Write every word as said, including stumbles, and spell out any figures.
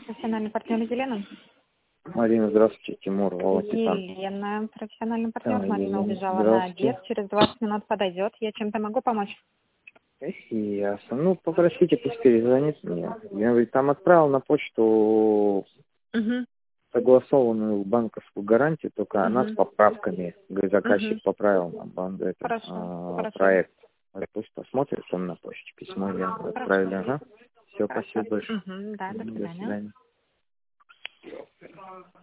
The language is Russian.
профессиональный партнер Елена. Марина, здравствуйте, Тимур, Волокитан. Елена, профессиональный партнер. Да, Марина Елена, убежала на здравствуйте. обед. Через двадцать минут подойдет. Я чем-то могу помочь? Ясно. Ну, попросите, пусть перезвонит мне. Я говорит, там отправил на почту Угу. согласованную банковскую гарантию, только она с Угу. поправками. Говорит, заказчик Угу. поправил на банк это, Хорошо. а, Хорошо. проект. Говорит, пусть посмотрит он на почте. Письмо я отправили. Ага. Все, Хорошо. спасибо большое. Угу. Да, до До свидания. свидания.